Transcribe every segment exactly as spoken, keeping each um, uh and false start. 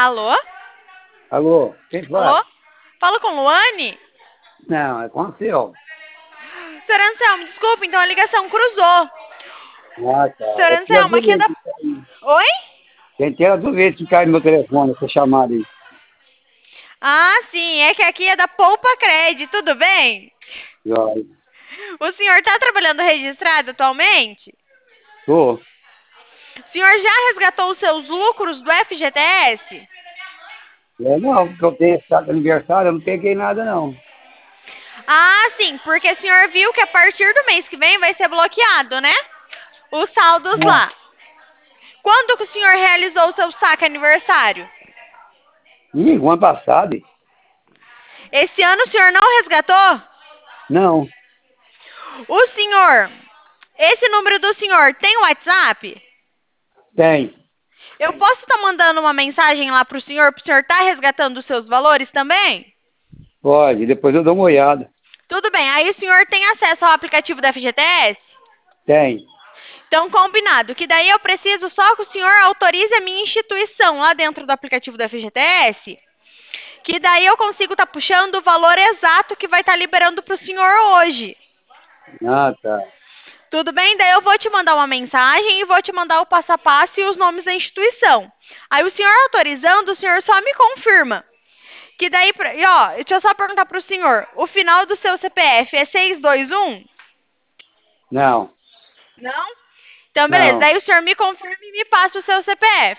Alô? Alô, quem fala? Alô? Falo com Luane? Não, é com o seu. Senhor Anselmo, desculpa, então a ligação cruzou. Ah, tá. Senhor É porque às Anselmo, aqui é da... vezes cai- Oi? tentei as duas vezes que cai no meu telefone, essa chamada aí. Ah, sim, é que aqui é da Poupa Cred, tudo bem? Joia. O senhor está trabalhando registrado atualmente? Tô. O senhor já resgatou os seus lucros do F G T S? É, não, porque eu tenho estado de aniversário, eu não peguei nada, não. Ah, sim, porque o senhor viu que a partir do mês que vem vai ser bloqueado, né? Os saldos lá. É. Quando que o senhor realizou o seu saque aniversário? Ih, o ano passado? Esse ano o senhor não resgatou? Não, O senhor, esse número do senhor tem WhatsApp? tem. Eu posso estar mandando uma mensagem lá para o senhor, para o senhor estar resgatando os seus valores também? Pode, depois eu dou uma olhada. Tudo bem, aí o senhor tem acesso ao aplicativo da F G T S? Tem. Então, combinado, que daí eu preciso só que o senhor autorize a minha instituição lá dentro do aplicativo da F G T S, que daí eu consigo estar puxando o valor exato que vai estar liberando para o senhor hoje. Ah, tá. Tudo bem? Daí eu vou te mandar uma mensagem e vou te mandar o passo a passo e os nomes da instituição. Aí o senhor autorizando, o senhor só me confirma. Que daí, pra- e ó, deixa eu só perguntar pro senhor, o final do seu C P F é seis dois um? Não, Não? Então, beleza. não. Daí o senhor me confirma e me passa o seu C P F.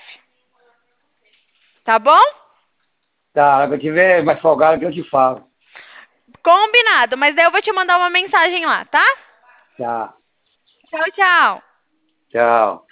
Tá bom? Tá, se eu tiver mais folgado que eu te falo. Combinado, mas daí eu vou te mandar uma mensagem lá, tá? Tá, Tchau, tchau. tchau.